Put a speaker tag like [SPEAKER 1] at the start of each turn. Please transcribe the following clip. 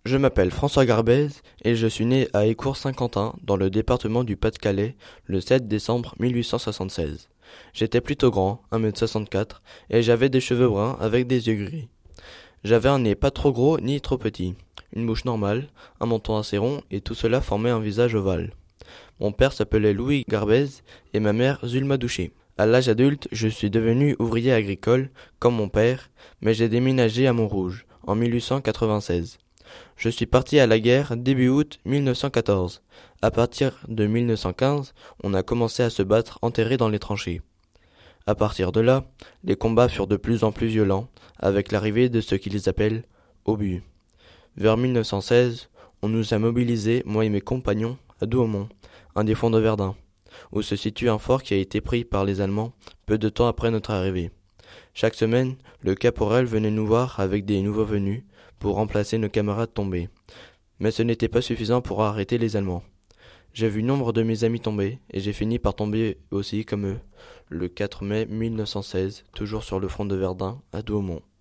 [SPEAKER 1] Je m'appelle François Garbez et je suis né à Écourt-Saint-Quentin, dans le département du Pas-de-Calais, le 7 décembre 1876. J'étais plutôt grand, 1,64 m, et j'avais des cheveux bruns avec des yeux gris. J'avais un nez pas trop gros ni trop petit, une bouche normale, un menton assez rond et tout cela formait un visage ovale. Mon père s'appelait Louis Garbez et ma mère Zulma Douché. À l'âge adulte, je suis devenu ouvrier agricole, comme mon père, mais j'ai déménagé à Montrouge, en 1896. Je suis parti à la guerre début août 1914. À partir de 1915, on a commencé à se battre enterrés dans les tranchées. À partir de là, les combats furent de plus en plus violents, avec l'arrivée de ce qu'ils appellent obus. Vers 1916, on nous a mobilisés, moi et mes compagnons, à Douaumont, un des fonds de Verdun, où se situe un fort qui a été pris par les Allemands peu de temps après notre arrivée. Chaque semaine, le caporal venait nous voir avec des nouveaux venus pour remplacer nos camarades tombés. Mais ce n'était pas suffisant pour arrêter les Allemands. J'ai vu nombre de mes amis tomber, et j'ai fini par tomber aussi comme eux, le 4 mai 1916, toujours sur le front de Verdun, à Douaumont.